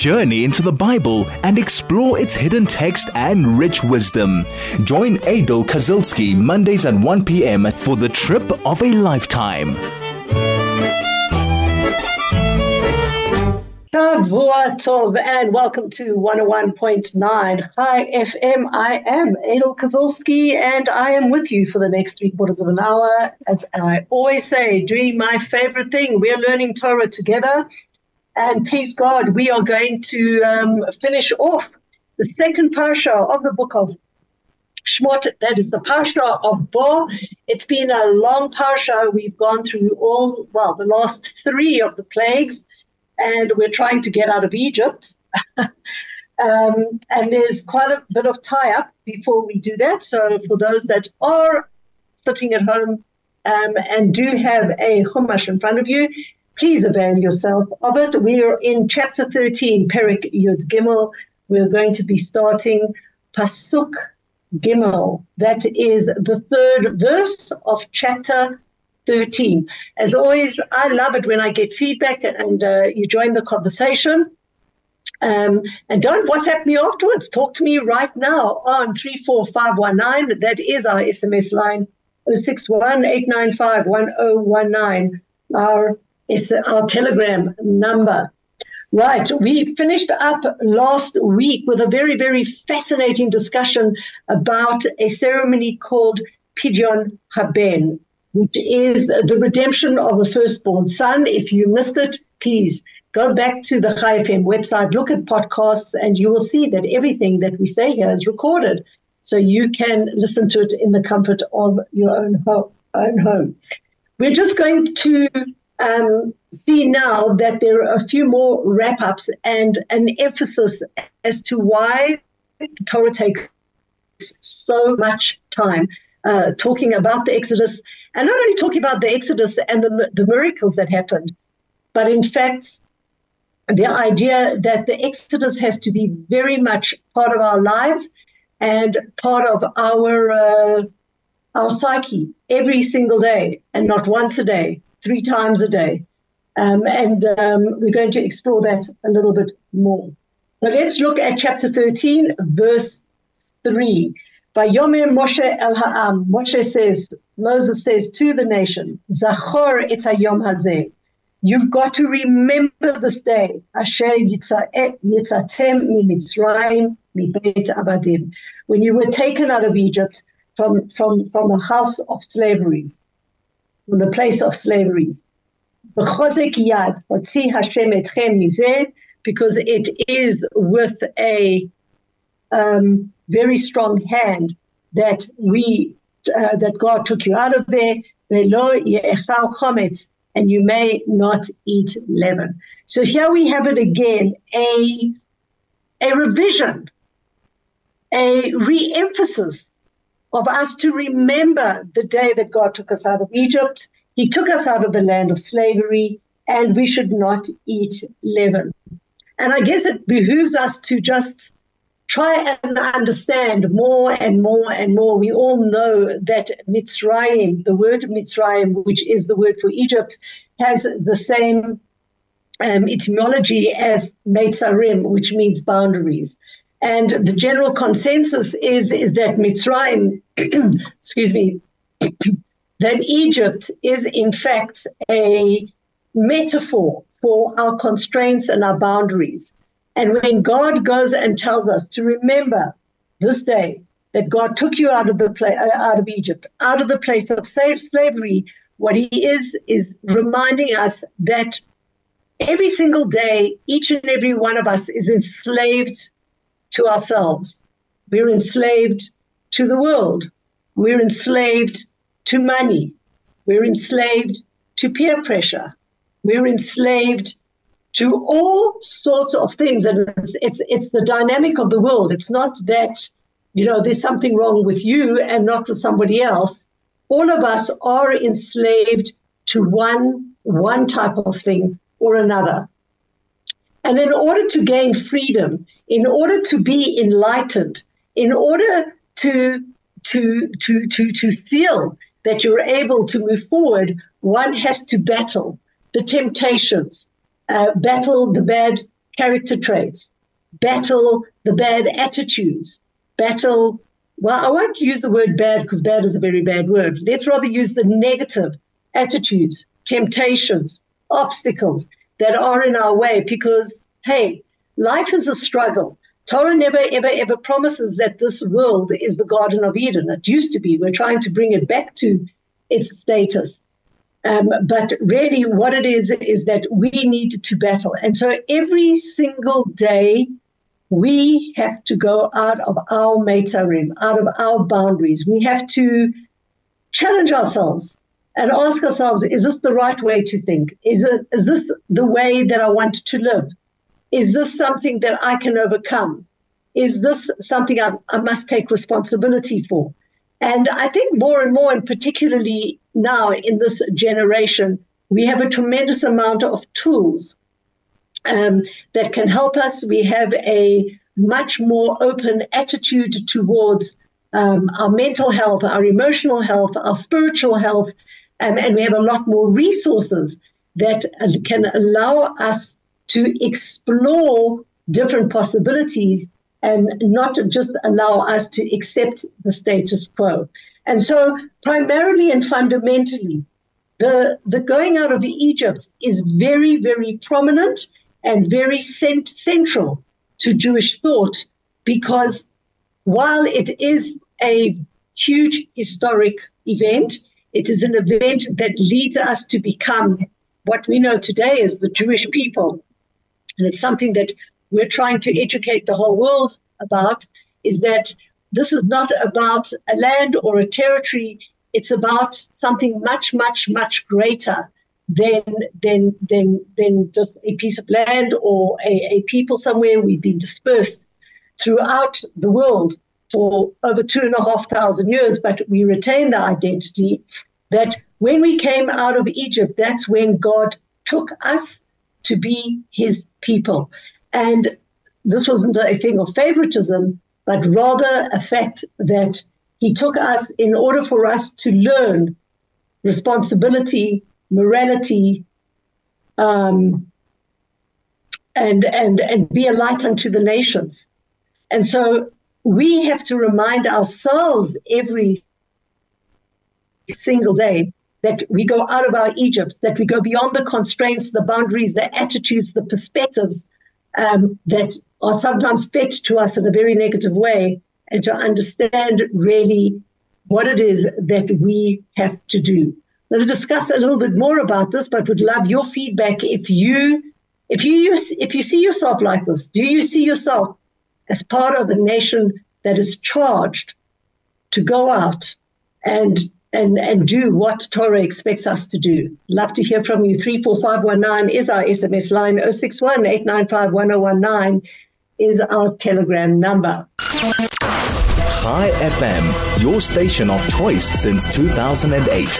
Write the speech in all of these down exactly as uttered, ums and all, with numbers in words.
journey into the Bible and explore its hidden text and rich wisdom. Join Adel Kazilsky Mondays at one p.m. for the trip of a lifetime. Shavua Tov, and welcome to one oh one point nine High F M. I am Adel Kazilsky, and I am with you for the next three quarters of an hour. As I always say, doing my favorite thing. We're learning Torah together, and please God, we are going to um, finish off the second parsha of the book of Shmot. That is the parsha of Bo. It's been a long parsha. We've gone through all, well, the last three of the plagues, and we're trying to get out of Egypt. um, and there's quite a bit of tie-up before we do that. So for those that are sitting at home um, and do have a Chumash in front of you, please avail yourself of it. We are in chapter thirteen, Perek Yud Gimel. We're going to be starting Pasuk Gimel. That is the third verse of chapter thirteen. As always, I love it when I get feedback and uh, you join the conversation. Um, and don't WhatsApp me afterwards. Talk to me right now on three four five one nine. That is our S M S line, oh six one, eight nine five, one oh one nine. Our, is our Telegram number. Right, we finished up last week with a very, very fascinating discussion about a ceremony called Pidyon Haben, which is the redemption of a firstborn son. If you missed it, please go back to the Chai F M website, look at podcasts, and you will see that everything that we say here is recorded. So you can listen to it in the comfort of your own, ho- own home. We're just going to um, see now that there are a few more wrap-ups and an emphasis as to why the Torah takes so much time uh, talking about the Exodus. And not only talking about the Exodus and the, the miracles that happened, but in fact, the idea that the Exodus has to be very much part of our lives and part of our uh, our psyche every single day, and not once a day, three times a day. Um, and um, we're going to explore that a little bit more. So let's look at chapter thirteen, verse three. Vayomer Moshe el ha'am. Moshe says, Moses says to the nation, Zachor et hayom hazeh. You've got to remember this day. Asher yitzatem mimitzrayim mibeit abadim. When you were taken out of Egypt from, from, from the house of slaveries, from the place of slaveries. B'chozek yad hotzi Hashem etchem mizeh, because it is with a um, very strong hand that we uh, that God took you out of there. Velo ye'echal chometz, and you may not eat leaven. So here we have it again, a a revision, a re-emphasis of us to remember the day that God took us out of Egypt. He took us out of the land of slavery, and we should not eat leaven. And I guess it behooves us to just try and understand more and more and more. We all know that Mitzrayim, the word Mitzrayim, which is the word for Egypt, has the same um, etymology as Meitzarim, which means boundaries. And the general consensus is, is that Mitzrayim, excuse me, that Egypt is in fact a metaphor for our constraints and our boundaries. And when God goes and tells us to remember this day that God took you out of the pla- out of Egypt, out of the place of slavery, what he is is reminding us that every single day, each and every one of us is enslaved to ourselves. We're enslaved to the world. We're enslaved to money. We're enslaved to peer pressure. We're enslaved to all sorts of things. And it's, it's it's the dynamic of the world. It's not that, you know, there's something wrong with you and not with somebody else. All of us are enslaved to one, one type of thing or another. And in order to gain freedom, in order to be enlightened, in order to to to to to feel that you're able to move forward, one has to battle the temptations, uh, battle the bad character traits, battle the bad attitudes, battle, well, I won't use the word bad because bad is a very bad word. Let's rather use the negative attitudes, temptations, obstacles that are in our way because, hey, life is a struggle. Torah never, ever, ever promises that this world is the Garden of Eden. It used to be. We're trying to bring it back to its status. Um, but really what it is, is that we need to battle. And so every single day, we have to go out of our Meitzarim, out of our boundaries. We have to challenge ourselves and ask ourselves, is this the right way to think? Is, it, is this the way that I want to live? Is this something that I can overcome? Is this something I, I must take responsibility for? And I think more and more, and particularly now in this generation, we have a tremendous amount of tools um, that can help us. We have a much more open attitude towards um, our mental health, our emotional health, our spiritual health, um, and we have a lot more resources that uh, can allow us to explore different possibilities and not just allow us to accept the status quo. And so primarily and fundamentally, the, the going out of Egypt is very, very prominent and very cent- central to Jewish thought because while it is a huge historic event, it is an event that leads us to become what we know today as the Jewish people. And it's something that we're trying to educate the whole world about, is that this is not about a land or a territory. It's about something much, much, much greater than than than than just a piece of land or a, a people somewhere. We've been dispersed throughout the world for over two and a half thousand years, but we retain the identity that when we came out of Egypt, that's when God took us to be his people. And this wasn't a thing of favoritism, but rather a fact that he took us in order for us to learn responsibility, morality, um, and, and, and be a light unto the nations. And so we have to remind ourselves every single day that we go out of our Egypt, that we go beyond the constraints, the boundaries, the attitudes, the perspectives um, that are sometimes fed to us in a very negative way, and to understand really what it is that we have to do. I'm going to discuss a little bit more about this, but would love your feedback. If you, if you, if you see yourself like this, do you see yourself as part of a nation that is charged to go out and and and do what Torah expects us to do? Love to hear from you. three four five one nine is our S M S line. oh six one, eight nine five, one oh one nine is our Telegram number. Chai F M, your station of choice since two thousand eight.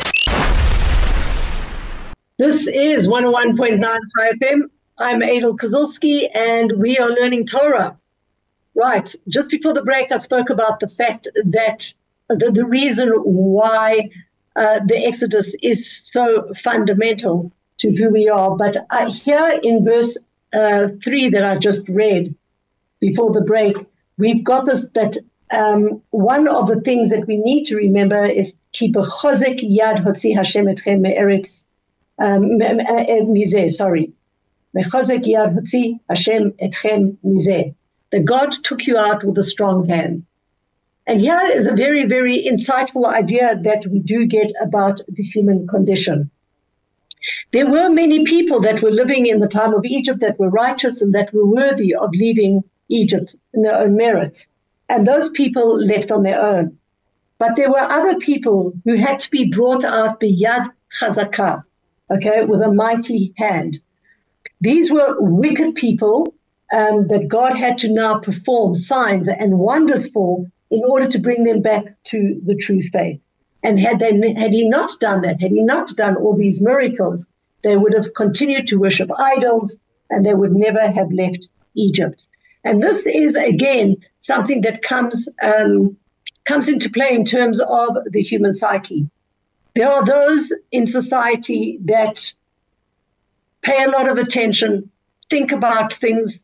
This is one oh one point nine Chai F M. I'm Adel Kozulski, and we are learning Torah. Right. Just before the break, I spoke about the fact that the, the reason why uh, the Exodus is so fundamental to who we are. But I, here in verse uh, three that I just read before the break, we've got this, that um, one of the things that we need to remember is Ki b'chozek yad hotzi Hashem etchem me'eretz mizeh, sorry. B'chozek yad hotzi Hashem etchem mizeh. That God took you out with a strong hand. And here is a very, very insightful idea that we do get about the human condition. There were many people that were living in the time of Egypt that were righteous and that were worthy of leaving Egypt in their own merit. And those people left on their own. But there were other people who had to be brought out biyad chazakah, okay, with a mighty hand. These were wicked people Um, that God had to now perform signs and wonders for in order to bring them back to the true faith. And had they, had he not done that, had he not done all these miracles, they would have continued to worship idols and they would never have left Egypt. And this is, again, something that comes, um, comes into play in terms of the human psyche. There are those in society that pay a lot of attention, think about things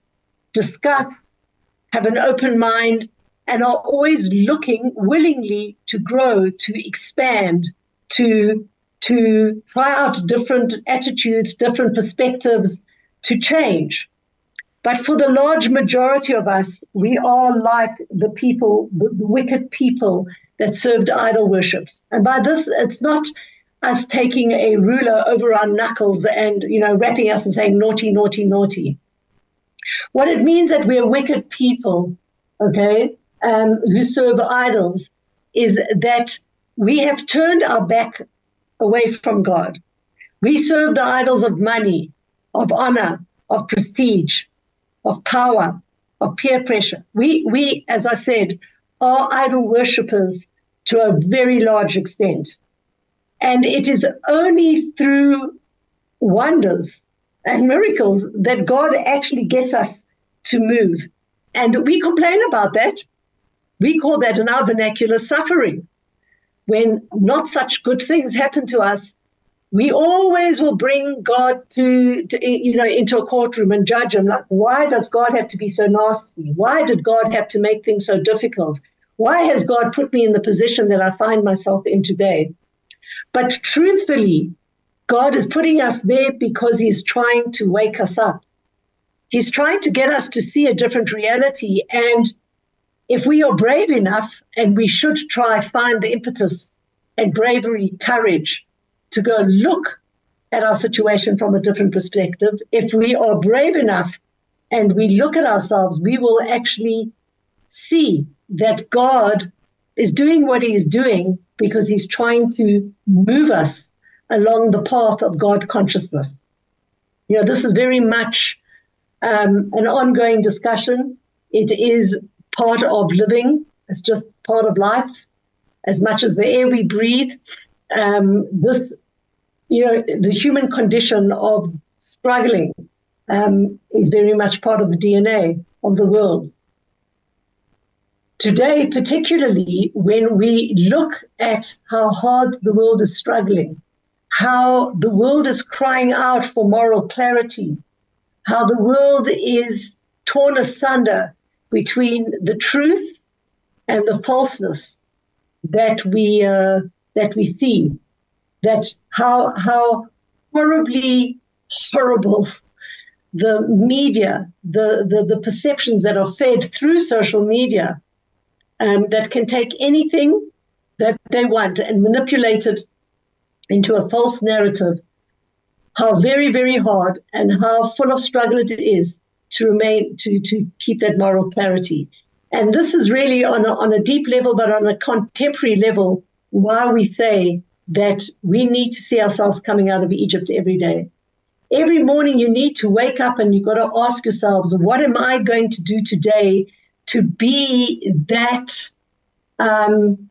discuss, have an open mind, and are always looking willingly to grow, to expand, to, to try out different attitudes, different perspectives, to change. But for the large majority of us, we are like the people, the, the wicked people that served idol worships. And by this, it's not us taking a ruler over our knuckles and, you know, rapping us and saying naughty, naughty, naughty. What it means that we are wicked people, okay, um, who serve idols, is that we have turned our back away from God. We serve the idols of money, of honor, of prestige, of power, of peer pressure. We, we, as I said, are idol worshippers to a very large extent. And it is only through wonders and miracles that God actually gets us to move. And we complain about that. We call that in our vernacular suffering. When not such good things happen to us, we always will bring God to, to, you know, into a courtroom and judge him. Like, why does God have to be so nasty? Why did God have to make things so difficult? Why has God put me in the position that I find myself in today? But truthfully, God is putting us there because he's trying to wake us up. He's trying to get us to see a different reality. And if we are brave enough, and we should try find the impetus and bravery, courage to go look at our situation from a different perspective, if we are brave enough and we look at ourselves, we will actually see that God is doing what he's doing because he's trying to move us along the path of God consciousness. You know, this is very much um, an ongoing discussion. It is part of living. It's just part of life. As much as the air we breathe, um, this, you know, the human condition of struggling um, is very much part of the D N A of the world. Today, particularly when we look at how hard the world is struggling, how the world is crying out for moral clarity, how the world is torn asunder between the truth and the falseness that we uh, that we see, that how how horribly horrible the media, the, the, the perceptions that are fed through social media, um, that can take anything that they want and manipulate it into a false narrative, how very, very hard and how full of struggle it is to remain, to, to keep that moral clarity. And this is really on a, on a deep level, but on a contemporary level, why we say that we need to see ourselves coming out of Egypt every day. Every morning you need to wake up and you've got to ask yourselves, what am I going to do today to be that, um,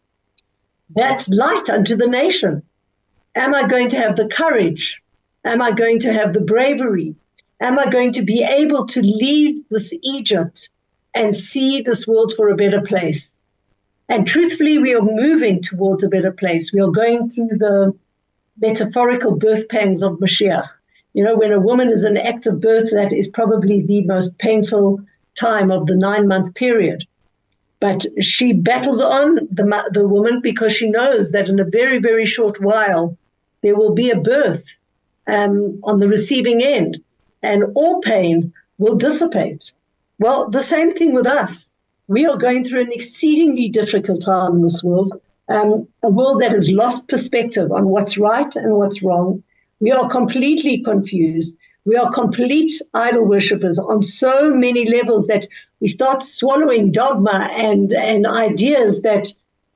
that light unto the nation? Am I going to have the courage? Am I going to have the bravery? Am I going to be able to leave this Egypt and see this world for a better place? And truthfully, we are moving towards a better place. We are going through the metaphorical birth pangs of Mashiach. You know, when a woman is in active birth, that is probably the most painful time of the nine-month period. But she battles on, the, the woman, because she knows that in a very, very short while, there will be a birth um, on the receiving end, and all pain will dissipate. Well, the same thing with us. We are going through an exceedingly difficult time in this world, um, a world that has lost perspective on what's right and what's wrong. We are completely confused. We are complete idol worshippers on so many levels that we start swallowing dogma and, and ideas that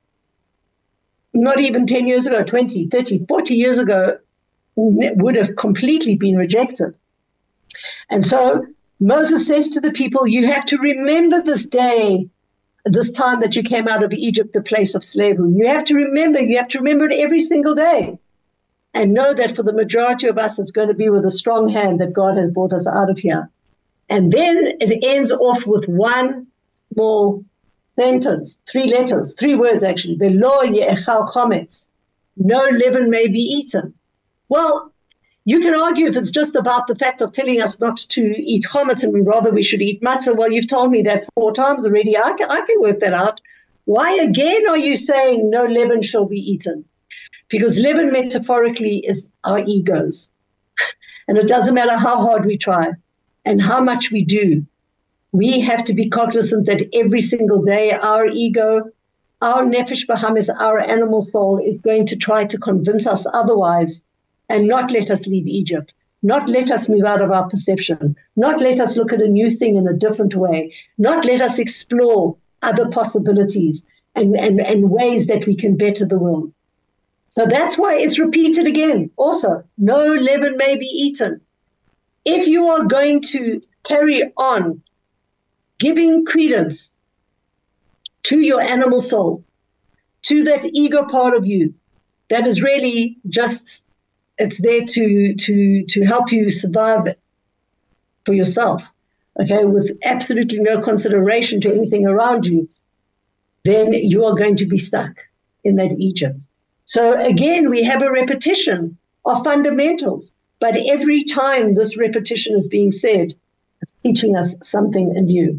not even ten years ago, twenty, thirty, forty years ago would have completely been rejected. And so Moses says to the people, you have to remember this day, this time that you came out of Egypt, the place of slavery. You have to remember, you have to remember it every single day. And know that for the majority of us, it's going to be with a strong hand that God has brought us out of here. And then it ends off with one small sentence, three letters, three words actually. Velo ye'echal chometz. No leaven may be eaten. Well, You can argue if it's just about the fact of telling us not to eat chametz and rather we should eat matzah. Well, you've told me that four times already. I can, I can work that out. Why again are you saying no leaven shall be eaten? Because leaven metaphorically is our egos. And it doesn't matter how hard we try and how much we do. We have to be cognizant that every single day our ego, our nefesh bahamis, our animal soul is going to try to convince us otherwise and not let us leave Egypt, not let us move out of our perception, not let us look at a new thing in a different way, not let us explore other possibilities and, and, and ways that we can better the world. So that's why it's repeated again. Also, no leaven may be eaten. If you are going to carry on giving credence to your animal soul, to that ego part of you that is really just, it's there to, to, to help you survive for yourself, okay, with absolutely no consideration to anything around you, then you are going to be stuck in that Egypt. So again, we have a repetition of fundamentals, but every time this repetition is being said, it's teaching us something new.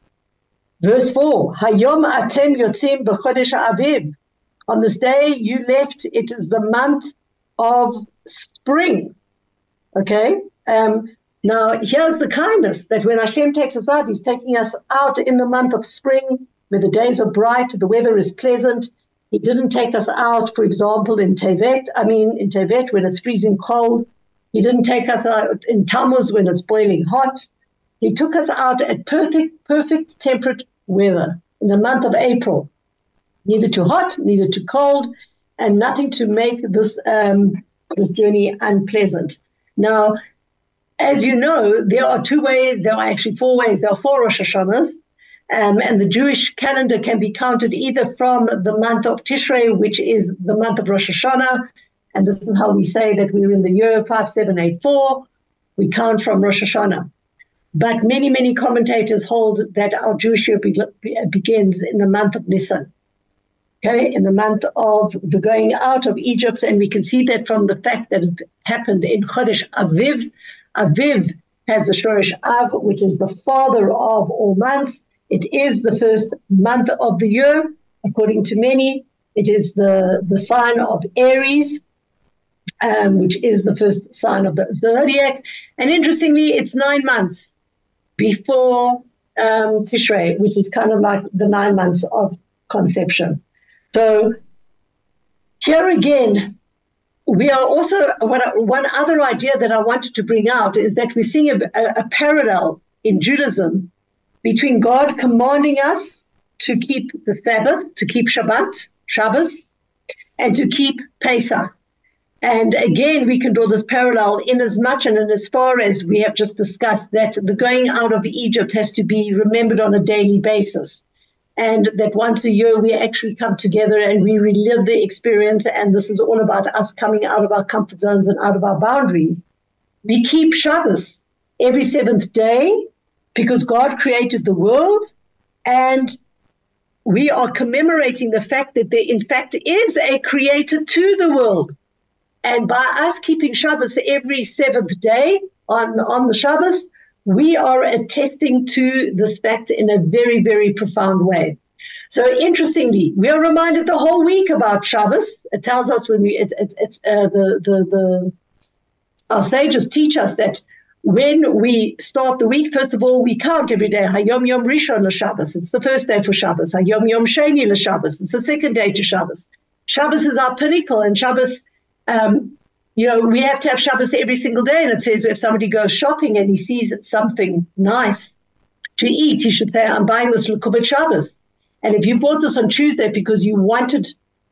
Verse four, Hayom atem yotzim b'chodesh Aviv. On this day you left, it is the month of spring. Okay? Um, now, here's the kindness, that when Hashem takes us out, he's taking us out in the month of spring, where the days are bright, the weather is pleasant. He didn't take us out, for example, in Tevet, I mean, in Tevet when it's freezing cold. He didn't take us out in Tammuz when it's boiling hot. He took us out at perfect, perfect temperate weather in the month of April. Neither too hot, neither too cold, and nothing to make this, um, this journey unpleasant. Now, as you know, there are two ways, there are actually four ways. There are four Rosh Hashanahs. Um, and the Jewish calendar can be counted either from the month of Tishrei, which is the month of Rosh Hashanah, and this is how we say that we're in the year five seven eight four. We count from Rosh Hashanah. But many, many commentators hold that our Jewish year be- begins in the month of Nisan, okay, in the month of the going out of Egypt, and we can see that from the fact that it happened in Chodesh Aviv. Aviv has the Shoresh Av, which is the father of all months. It is the first month of the year, according to many. It is the, the sign of Aries, um, which is the first sign of the zodiac. And interestingly, it's nine months before um, Tishrei, which is kind of like the nine months of conception. So here again, we are also, what, one other idea that I wanted to bring out is that we're seeing a, a, a parallel in Judaism between God commanding us to keep the Sabbath, to keep Shabbat, Shabbos, and to keep Pesach. And again, we can draw this parallel in as much and in as far as we have just discussed that the going out of Egypt has to be remembered on a daily basis. And that once a year we actually come together and we relive the experience, and this is all about us coming out of our comfort zones and out of our boundaries. We keep Shabbos every seventh day, because God created the world, and we are commemorating the fact that there, in fact, is a creator to the world. And by us keeping Shabbos every seventh day on, on the Shabbos, we are attesting to this fact in a very, very profound way. So interestingly, we are reminded the whole week about Shabbos. It tells us when we, it, it, it's uh, the, the, the, our sages teach us that when we start the week, first of all, we count every day. Hayom Yom Rishon LeShabbos. It's the first day for Shabbos. Hayom Yom Sheni LeShabbos. It's the second day to Shabbos. Shabbos is our pinnacle, and Shabbos, um, you know, we have to have Shabbos every single day. And it says if somebody goes shopping and he sees something nice to eat, he should say, I'm buying this L'Kubit Shabbos. And if you bought this on Tuesday because you wanted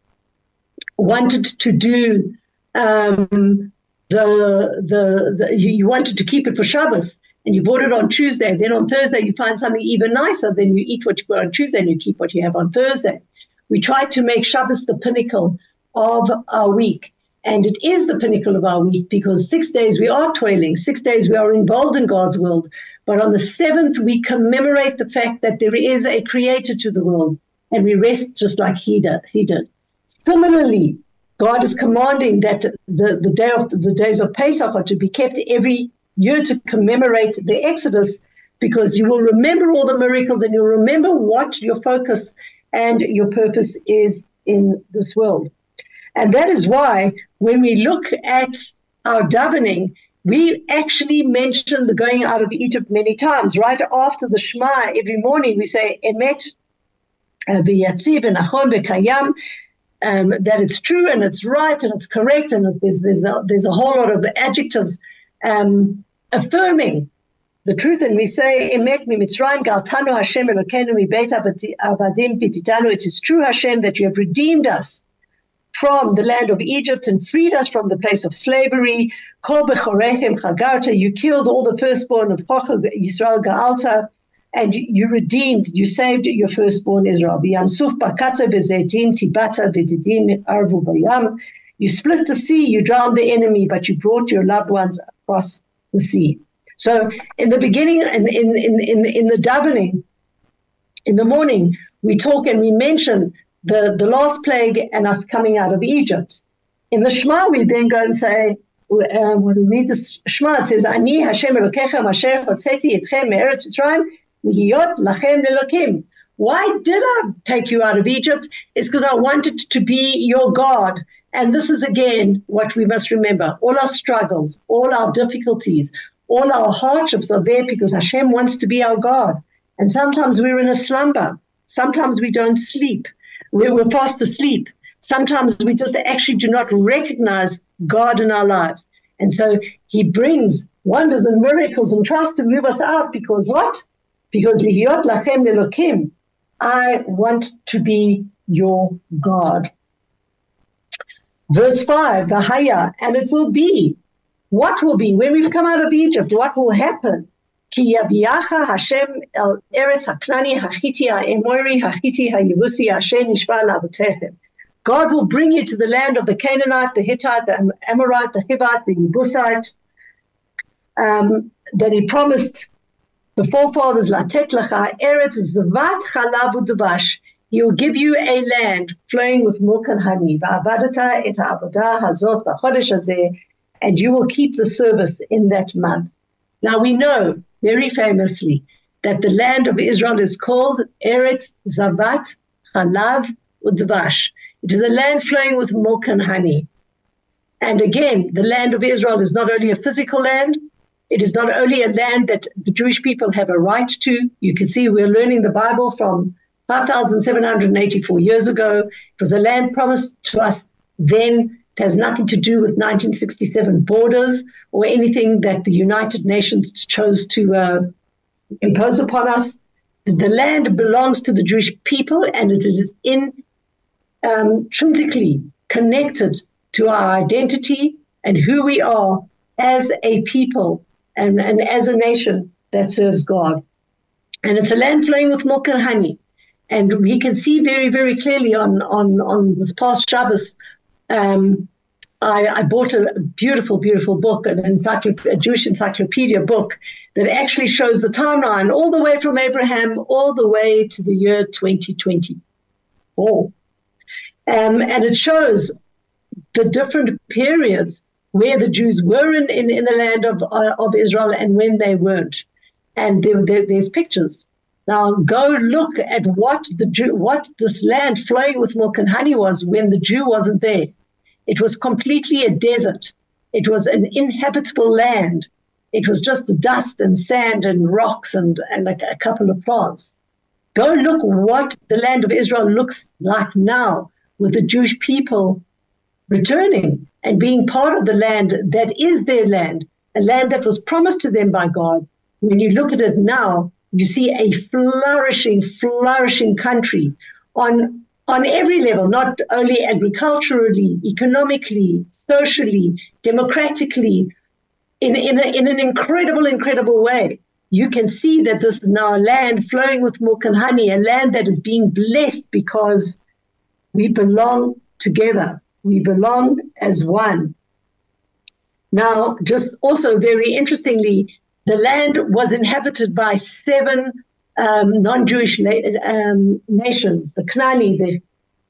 wanted to do um, The, the the you, you wanted to keep it for Shabbos, and you bought it on Tuesday. Then on Thursday you find something even nicer. Then you eat what you got on Tuesday, and you keep what you have on Thursday. We try to make Shabbos the pinnacle of our week, and it is the pinnacle of our week because six days we are toiling, six days we are involved in God's world. But on the seventh we commemorate the fact that there is a creator to the world, and we rest just like he did. He did. Similarly, God is commanding that the, the day of the days of Pesach are to be kept every year to commemorate the Exodus, because you will remember all the miracles and you'll remember what your focus and your purpose is in this world. And that is why when we look at our davening, we actually mention the going out of Egypt many times. Right after the Shema, every morning we say, Emet v'yatziv v'nachon v'kayam, um, that it's true and it's right and it's correct, and there's, there's, a, there's a whole lot of adjectives um, affirming the truth. And we say, Emet miMitzrayim galtanu Hashem Elokeinu mibeit avadim pititanu. It is true, Hashem, that you have redeemed us from the land of Egypt and freed us from the place of slavery. Kol bechorechem chagarta. You killed all the firstborn of Yisrael Ga'alta, and you, you redeemed, you saved your firstborn Israel. V'yamsuf bakata bezedim tibata v'didim arvu bayam. You split the sea, you drowned the enemy, but you brought your loved ones across the sea. So in the beginning, in, in, in, in, in the davening, in the morning, we talk and we mention the, the last plague and us coming out of Egypt. In the Shema, we then go and say, uh, when we read the Shema, it says, Ani Hashem Elokechem asher hotzeti etchem me'eretz Mitzrayim lihiyot lachem lelokim. Why did I take you out of Egypt? It's because I wanted to be your God. And this is, again, what we must remember. All our struggles, all our difficulties, all our hardships are there because Hashem wants to be our God. And sometimes we're in a slumber. Sometimes we don't sleep. We're fast asleep. Sometimes we just actually do not recognize God in our lives. And so he brings wonders and miracles and tries to move us out because what? Because lihiyot lachem lelokim. I want to be your God. Verse five, Vahaya, and it will be. What will be? When we've come out of Egypt, what will happen? Ki yaviacha Hashem el eretz haknani hachiti ha'emori hachiti ha'yevusi asher nishba la'avotechem. God will bring you to the land of the Canaanite, the Hittite, the Amorite, the Hivite, the Yebusite, um, that he promised the forefathers, latet lecha eretz zavat chalav u'dvash. He will give you a land flowing with milk and honey. Va'avadata et ha'avodah hazot v'chodesh hazeh, and you will keep the service in that month. Now we know very famously that the land of Israel is called Eretz Zavat Chalav Udvash. It is a land flowing with milk and honey. And again, the land of Israel is not only a physical land, it is not only a land that the Jewish people have a right to. You can see we're learning the Bible from five thousand seven hundred eighty-four years ago. It was a land promised to us then. It has nothing to do with nineteen sixty-seven borders or anything that the United Nations chose to uh, impose upon us. The land belongs to the Jewish people, and it is in, um, intrinsically connected to our identity and who we are as a people and, and as a nation that serves God. And it's a land flowing with milk and honey. And we can see very, very clearly on, on, on this past Shabbos, Um, I, I bought a beautiful, beautiful book, an encyclop- a Jewish encyclopedia book that actually shows the timeline all the way from Abraham all the way to the year twenty twenty-four. Um, and it shows the different periods where the Jews were in, in, in the land of, uh, of Israel and when they weren't. And there, there, there's pictures. Now go look at what the Jew, what this land flowing with milk and honey was when the Jew wasn't there. It was completely a desert. It was an inhabitable land. It was just dust and sand and rocks and, and a, a couple of plants. Go look what the land of Israel looks like now with the Jewish people returning and being part of the land that is their land, a land that was promised to them by God. When you look at it now, you see a flourishing, flourishing country on on every level, not only agriculturally, economically, socially, democratically, in, in, a, in an incredible, incredible way. You can see that this is now a land flowing with milk and honey, a land that is being blessed because we belong together. We belong as one. Now, just also very interestingly, the land was inhabited by seven Um, non-Jewish na- um, nations, the Knani, the,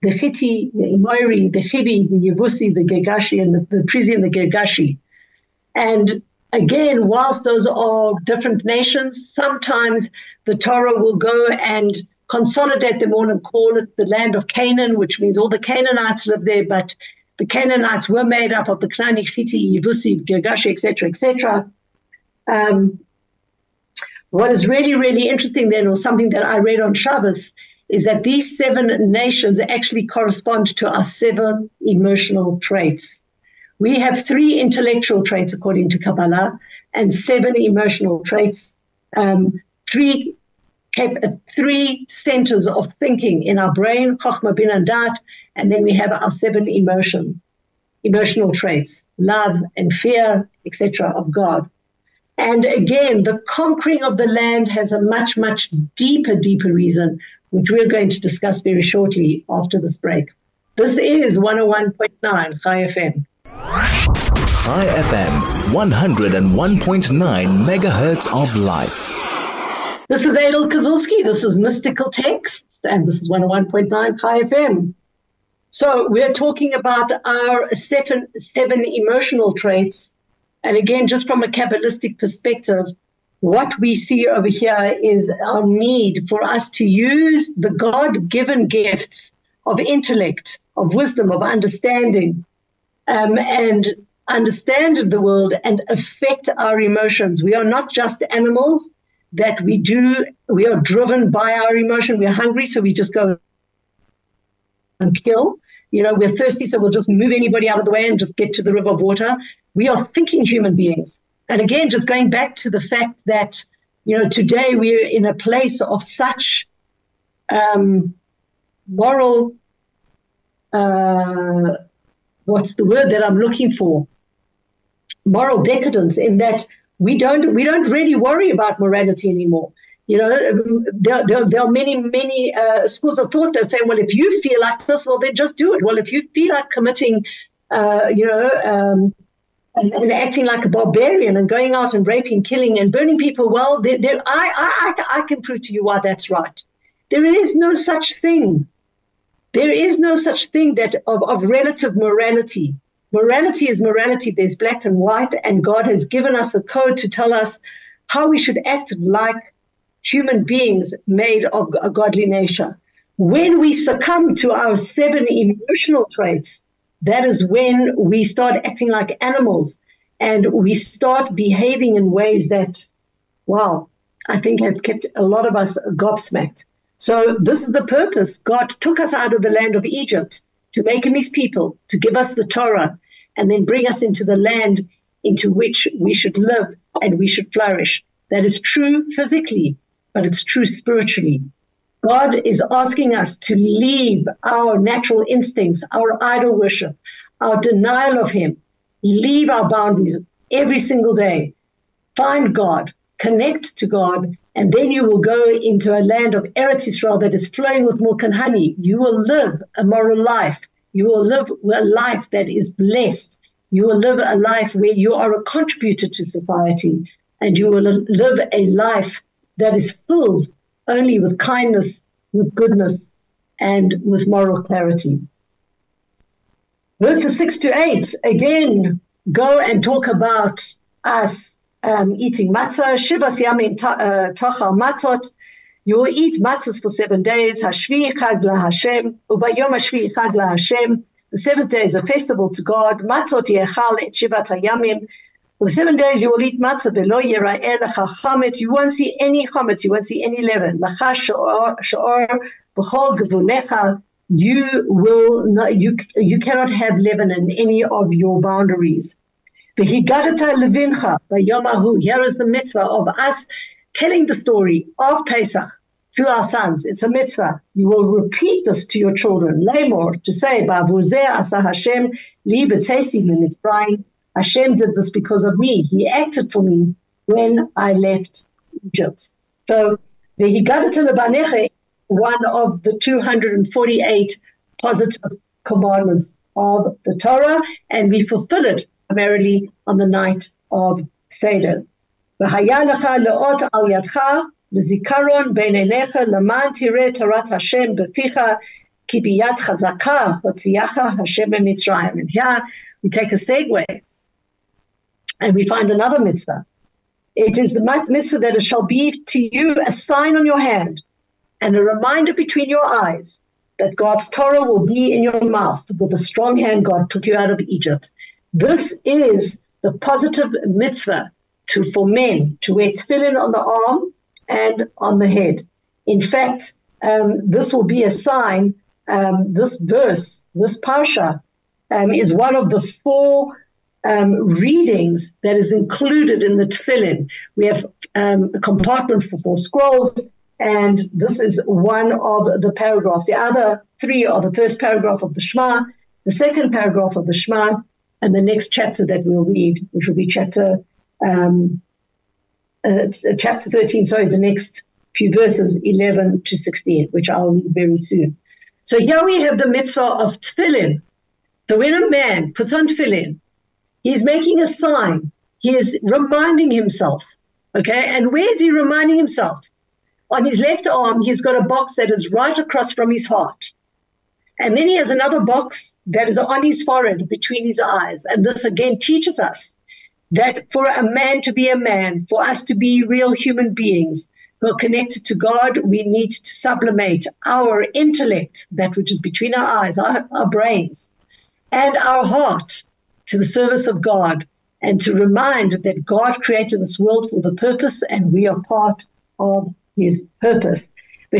the Chiti, the Imoiri, the Chibi, the Yebusi, the Gergashi, and the, the Prizi and the Gergashi. And again, whilst those are different nations, sometimes the Torah will go and consolidate them all and call it the land of Canaan, which means all the Canaanites live there, but the Canaanites were made up of the Knani, Chiti, Yebusi, Gergashi, et cetera, et cetera. Um, what is really, really interesting then, or something that I read on Shabbos, is that these seven nations actually correspond to our seven emotional traits. We have three intellectual traits according to Kabbalah and seven emotional traits, um, three three centers of thinking in our brain, Chochmah, Bin, and Dat, and then we have our seven emotion, emotional traits, love and fear, et cetera, of God. And again, the conquering of the land has a much, much deeper, deeper reason, which we're going to discuss very shortly after this break. This is one oh one point nine Chai F M. Chai F M, one oh one point nine megahertz of life. This is Adel Kozlowski. This is Mystical Texts, and this is one oh one point nine Chai F M. So we're talking about our seven, seven emotional traits. And again, just from a Kabbalistic perspective, what we see over here is our need for us to use the God-given gifts of intellect, of wisdom, of understanding, um, and understand the world and affect our emotions. We are not just animals that we do, we are driven by our emotion. We're hungry, so we just go and kill. You know, we're thirsty, so we'll just move anybody out of the way and just get to the river of water. We are thinking human beings. And again, just going back to the fact that, you know, today we're in a place of such um, moral, uh, what's the word that I'm looking for? Moral decadence, in that we don't we don't really worry about morality anymore. You know, there, there, there are many, many uh, schools of thought that say, well, if you feel like this, well, then just do it. Well, if you feel like committing, uh, you know, um, and, and acting like a barbarian and going out and raping, killing, and burning people, well, there, there, I, I, I can prove to you why that's right. There is no such thing. There is no such thing that of, of relative morality. Morality is morality. There's black and white, and God has given us a code to tell us how we should act like human beings made of a godly nature. When we succumb to our seven emotional traits, that is when we start acting like animals, and we start behaving in ways that, wow, I think have kept a lot of us gobsmacked. So this is the purpose. God took us out of the land of Egypt to make him his people, to give us the Torah, and then bring us into the land into which we should live and we should flourish. That is true physically, but it's true spiritually. God is asking us to leave our natural instincts, our idol worship, our denial of him, leave our boundaries every single day, find God, connect to God, and then you will go into a land of Eretz Yisrael that is flowing with milk and honey. You will live a moral life. You will live a life that is blessed. You will live a life where you are a contributor to society, and you will live a life that is filled only with kindness, with goodness, and with moral clarity. Verses six to eight, again, go and talk about us um, eating matzah. Shivas yamin tachal matzot. You will eat matzahs for seven days. Hashvi chag laHashem. Ubayom hashvi chag laHashem. The seventh day is a festival to God. Matzot yechal et shivat hayamim. For the seven days you will eat matzah. Velo yera'eh lecha chametz. You won't see any chametz. You won't see any leaven. Lacha shor shor b'chol gevunecha. You will not, you you cannot have leaven in any of your boundaries. V'higadata levincha b'yomahu. Here is the mitzvah of us telling the story of Pesach to our sons. It's a mitzvah. You will repeat this to your children. Lemor, to say, Ba'avuzeh asa Hashem li b'tzesi mitzrayim. Hashem did this because of me. He acted for me when I left Egypt. So, v'higadata lebanecha, one of the two hundred forty-eight positive commandments of the Torah, and we fulfill it primarily on the night of Seder. והיה לך לאות על ידך לזיכרון בין עיניך למען תראה תורת השם בפיך Ki biyad chazaka hotziacha Hashem b'Mitzrayim. And here we take a segue and we find another mitzvah. It is the mitzvah that it shall be to you a sign on your hand and a reminder between your eyes that God's Torah will be in your mouth. With a strong hand, God took you out of Egypt. This is the positive mitzvah to for men to wear tefillin on the arm and on the head. In fact, um, this will be a sign. Um, this verse, this parsha, um, is one of the four um, readings that is included in the tefillin. We have um, a compartment for four scrolls, and this is one of the paragraphs. The other three are the first paragraph of the Shema, the second paragraph of the Shema, and the next chapter that we'll read, which will be chapter um, uh, chapter thirteen, sorry, the next few verses, eleven to sixteen, which I'll read very soon. So here we have the mitzvah of tefillin. So when a man puts on tefillin, he's making a sign. He is reminding himself, okay? And where is he reminding himself? On his left arm, he's got a box that is right across from his heart. And then he has another box that is on his forehead between his eyes. And this again teaches us that for a man to be a man, for us to be real human beings who are connected to God, we need to sublimate our intellect, that which is between our eyes, our, our brains, and our heart to the service of God, and to remind that God created this world for the purpose and we are part of his purpose. And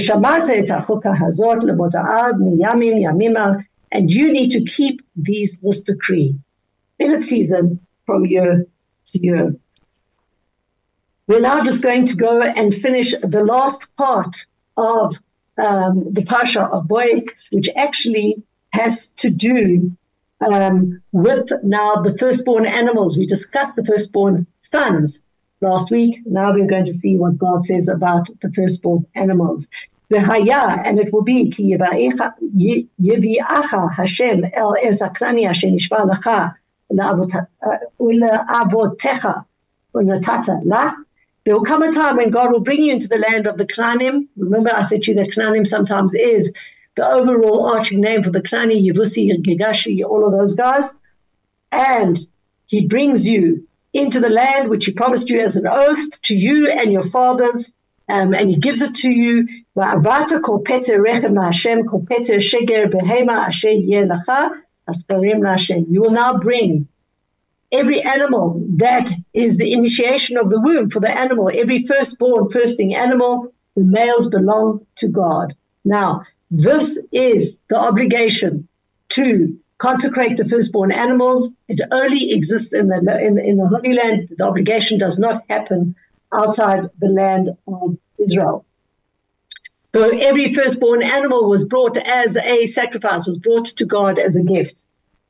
you need to keep these this decree in its season from year to year. We're now just going to go and finish the last part of um, the Parsha of Bo, which actually has to do um, with now the firstborn animals. We discussed the firstborn sons last week. Now we're going to see what God says about the firstborn animals. And it will be Ki Yevi'acha Hashem El Eretz Hakrani Asher Nishba Lecha Ule'avotecha Unatata La. There will come a time when God will bring you into the land of the Knanim. Remember, I said to you that Knanim sometimes is the overall arching name for the Knani, Yevusi, Gigashi, all of those guys. And he brings you into the land which he promised you as an oath to you and your fathers, um, and he gives it to you. You will now bring every animal that is the initiation of the womb for the animal, every firstborn, firsting animal, the males belong to God. Now, this is the obligation to consecrate the firstborn animals. It only exists in the, in, in the Holy Land. The obligation does not happen outside the land of Israel. So every firstborn animal was brought as a sacrifice, was brought to God as a gift.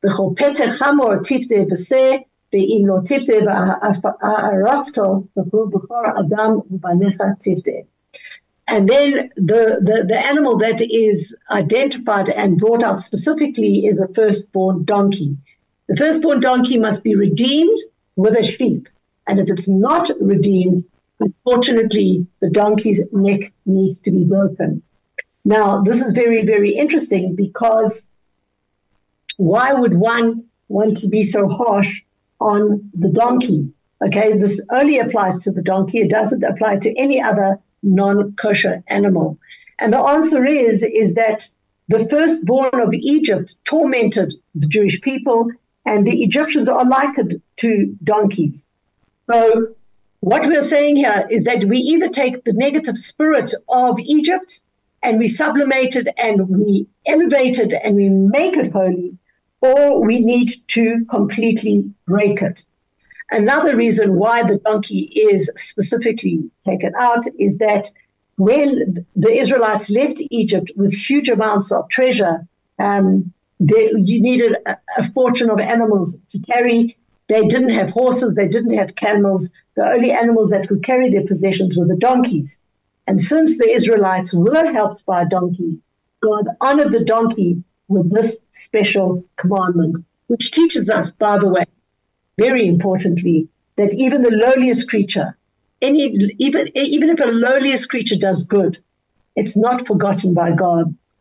And then the, the, the animal that is identified and brought out specifically is a firstborn donkey. The firstborn donkey must be redeemed with a sheep. And if it's not redeemed, unfortunately, the donkey's neck needs to be broken. Now, this is very, very interesting, because why would one want to be so harsh on the donkey? Okay, this only applies to the donkey. It doesn't apply to any other non-kosher animal. And the answer is, is that the firstborn of Egypt tormented the Jewish people, and the Egyptians are likened to donkeys. So what we're saying here is that we either take the negative spirit of Egypt and we sublimate it and we elevate it and we make it holy, or we need to completely break it. Another reason why the donkey is specifically taken out is that when the Israelites left Egypt with huge amounts of treasure, um, they, you needed a, a fortune of animals to carry. They didn't have horses, they didn't have camels. The only animals that could carry their possessions were the donkeys. And since the Israelites were helped by donkeys, God honored the donkey with this special commandment, which teaches us, by the way, very importantly, that even the lowliest creature, any even even if a lowliest creature does good, it's not forgotten by God.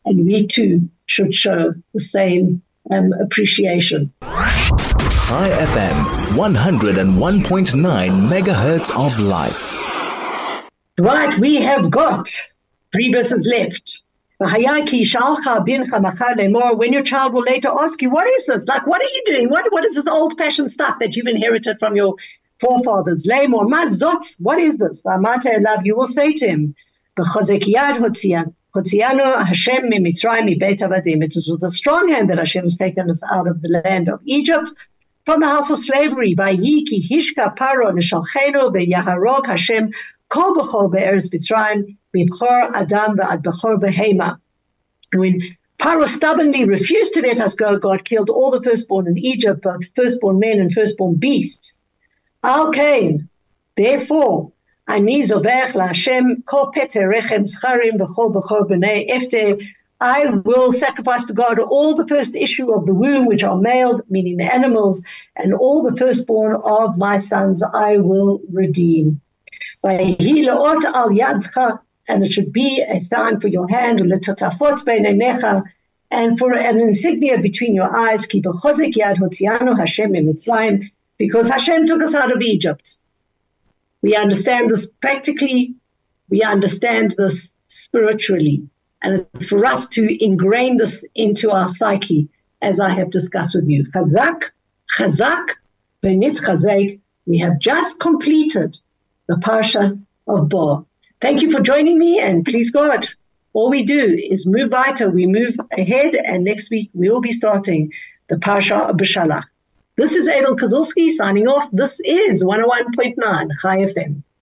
and we too should show the same um, appreciation. High F M, one oh one point nine megahertz of life. Right, we have got three verses left. When your child will later ask you, what is this? Like, what are you doing? What What is this old-fashioned stuff that you've inherited from your forefathers? What is this? You will say to him, it was with a strong hand that Hashem has taken us out of the land of Egypt, from the house of slavery. Hashem kol b'chol be'eretz Mitzrayim, b'chor adam v'ad b'chor behema. When Paro stubbornly refused to let us go, God killed all the firstborn in Egypt, both firstborn men and firstborn beasts. Al kain, therefore, ani zobech la'Hashem kol pete rechem zcharim v'chol b'chor b'nei efte. I will sacrifice to God all the first issue of the womb, which are male, meaning the animals, and all the firstborn of my sons I will redeem. And it should be a sign for your hand, and for an insignia between your eyes, because Hashem took us out of Egypt. We understand this practically, we understand this spiritually, and it's for us to ingrain this into our psyche, as I have discussed with you. Chazak, chazak, v'nitz chazek. We have just completed the Parsha of Bo. Thank you for joining me, and please God, all we do is move weiter, we move ahead, and next week we will be starting the Parsha of Beshalach. This is Adel Kozlowski signing off. This is one oh one point nine High F M.